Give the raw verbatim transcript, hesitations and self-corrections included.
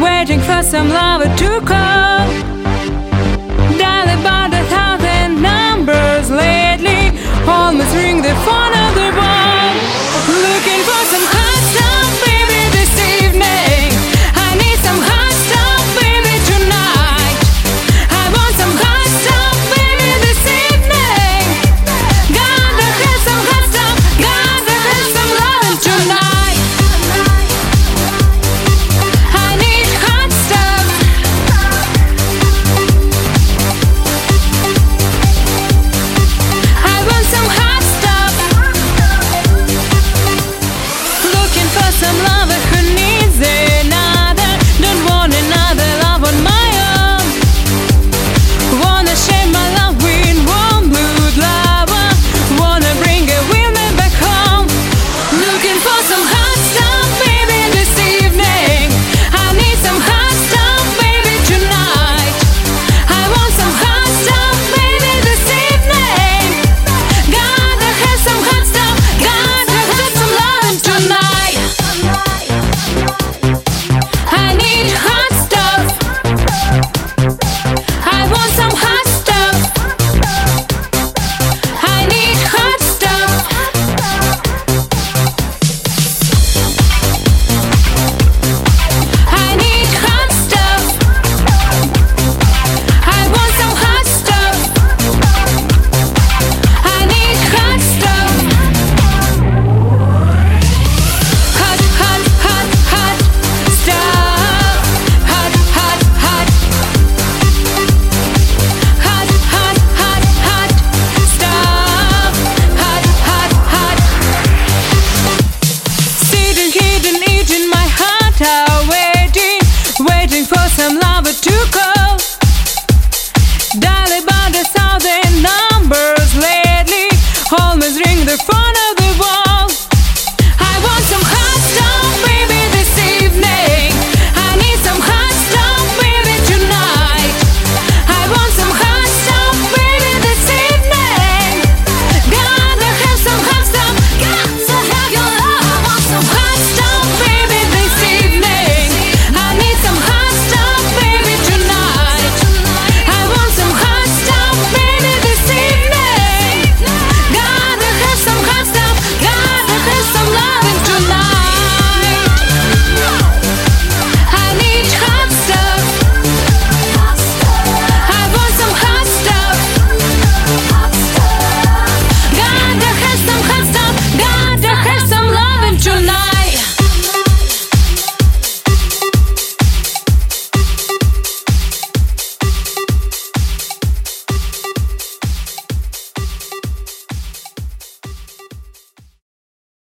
waiting for some lover to call. Dial about a thousand numbers lately, almost ring the phone of the wall. Looking for some hot stuff, baby, this evening. I need some hot stuff, baby, tonight. I want some hot stuff, baby, this evening. Gotta have some hot stuff, gotta have some love tonight. I need hot stuff. I want some hot stuff. Looking for some lover who needs another. Don't want another love on my own. Wanna share my love with one blue lover. Wanna bring a woman back home. Looking for some hot stuff, baby, this evening. I need some hot stuff, baby, tonight. I want some hot stuff, baby, this evening. Gotta have some hot stuff, gotta have some love tonight. I need hot stuff. I want some hot stuff. I need hot stuff. I need hot stuff. I want some hot stuff. I need hot stuff. Hot, hot, hot, hot stuff. Hot, hot, hot. Hot, hot, hot, hot stuff. Hot, hot, hot. Sitting hidden, eating my heart out, waiting, waiting for some lover to call. Dial about a thousand numbers lately, always ring the phone